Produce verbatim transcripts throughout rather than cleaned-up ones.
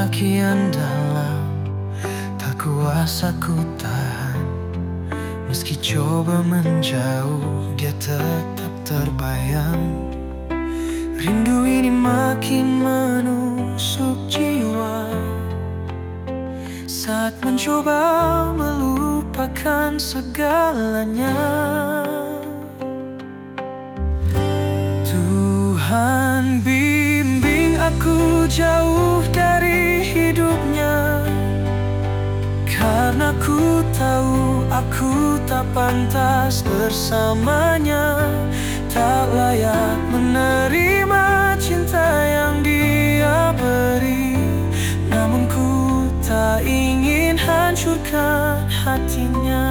kian dalam, tak kuasa ku tahan. Meski coba menjauh, dia tetap terbayang. Rindu ini makin menusuk jiwa saat mencoba melupakan segalanya. Tuhan bimbing aku jauh dari hidupnya, karena ku tahu aku tak pantas bersamanya. Tak layak menerima cinta yang dia beri, namun ku tak ingin hancurkan hatinya.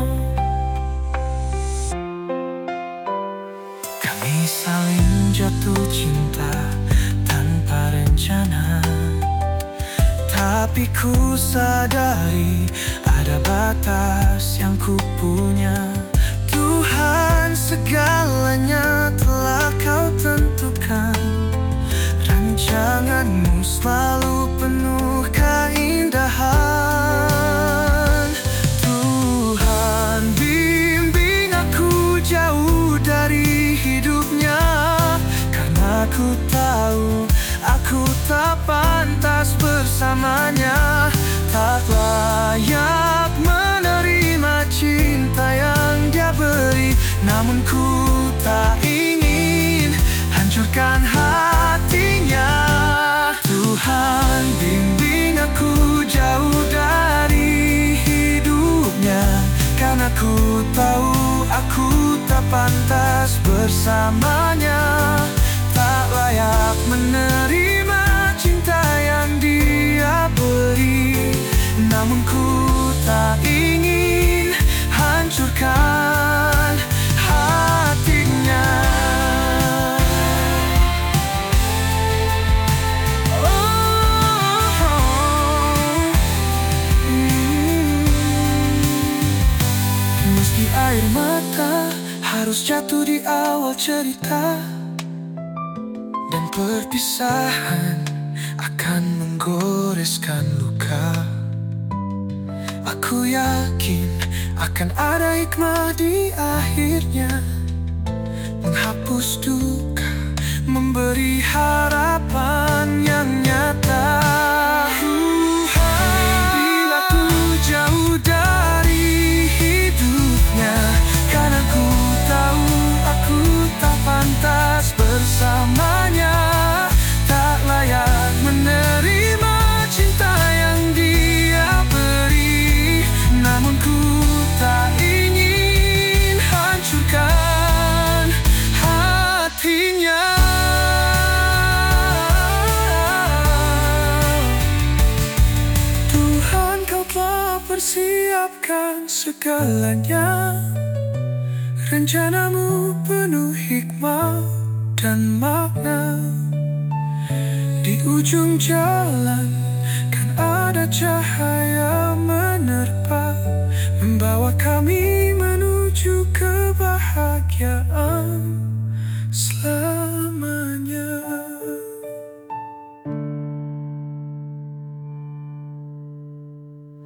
Kami saling jatuh cinta tanpa rencana, tapi ku sadari ada batas yang ku punya. Tuhan, segalanya telah kau tentukan. Rancanganmu selalu penuh keindahan. Tuhan, bimbing aku jauh dari hidupnya, karena ku tahu aku tak pantas bersamanya. Tak layak menerima cinta yang dia beri, namun ku tak ingin hancurkan hatinya. Tuhan, bimbing aku jauh dari hidupnya, karena ku tahu aku tak pantas bersamanya. Tak layak menerima cinta yang dia beri, namun ku tak ingin hancurkan hatinya. Oh, oh. Hmm. Meski air mata harus jatuh di awal cerita, dan perpisahan akan menggoreskan luka, aku yakin akan ada hikmah di akhirnya, menghapus duka, memberi harapan yang nyata. Tuhan, aku jauh dari hidupnya, karena ku tahu aku tak pantas bersamanya. Tak layak menerima cinta yang dia beri, namun ku tak ingin hancurkan hatinya. Tuhan, kau telah persiapkan segalanya. Rencanamu penuh hikmah dan makna. Di ujung jalan kan ada cahaya menerpa, membawa kami